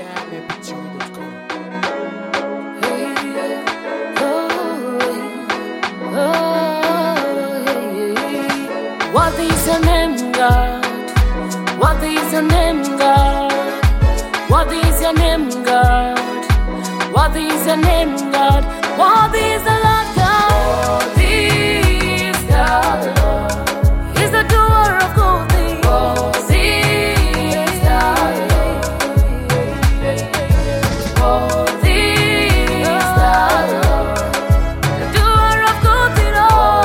www.mp3.com. What is your name, God? What is your name, God? What is your name, God? What is your name, God? What is the Lord God? What is the Lord? He's the doer of good things. What is the Lord? What is the Lord? The doer of good things.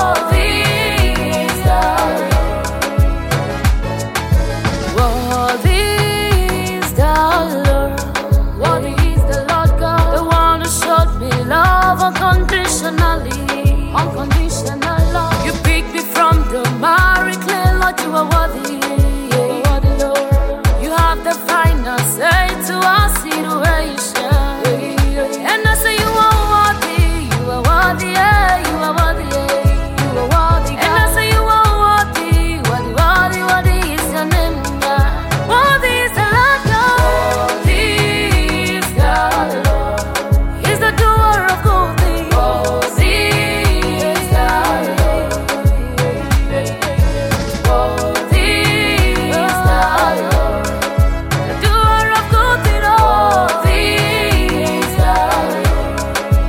What is the Lord? What is the Lord God? The one who showed me love unconditionally. Unconditional love. You picked me from the miry clay, Lord, you are worthy. You have the final say to our situation. And I say you are worthy, you are worthy, you are worthy, you are worthy. And I say you are worthy, worthy, worthy, worthy is your name, God. Worthy is the Lord God. Worthy is the Lord. He's the doer of good things. Worthy is the Lord. Worthy is the Lord. The doer of good things. Worthy is the Lord.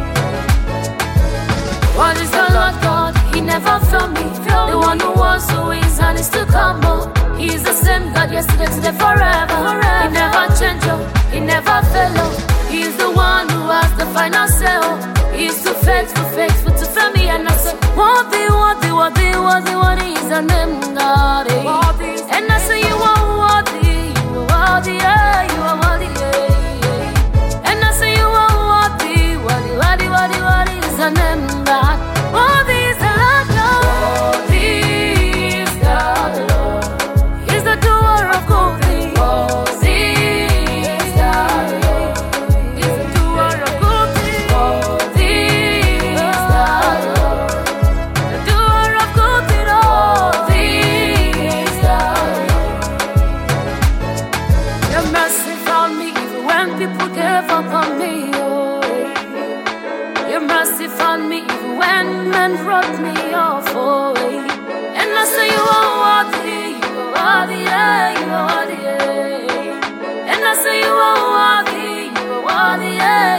What is the Lord God? He never failed me. The one who was, who is, and is to come. He is the same God yesterday, today, forever. He never changed, he never failed. He is the one who has the final say. He is too faithful, faithful to fail me. And I say, worthy, worthy, worthy, worthy, worthy is the name, God. And I say, you are worthy, you are worthy, yeah, you are worthy, yeah. And I say, you are worthy, worthy, worthy, worthy, worthy is the name, God. Worthy is the Lord God. Worthy is the Lord. He's the doer of good things. Worthy is the Lord. He's the doer of good things. Worthy is the Lord. The doer of good things. Worthy is the Lord. Your mercy found me even when people gave up on me. Oh. Your mercy found me even when men wrote me off. Oh. And I say you are worthy, you are worthy, yeah, you are worthy, yeah. And I say you are worthy, you are worthy, yeah.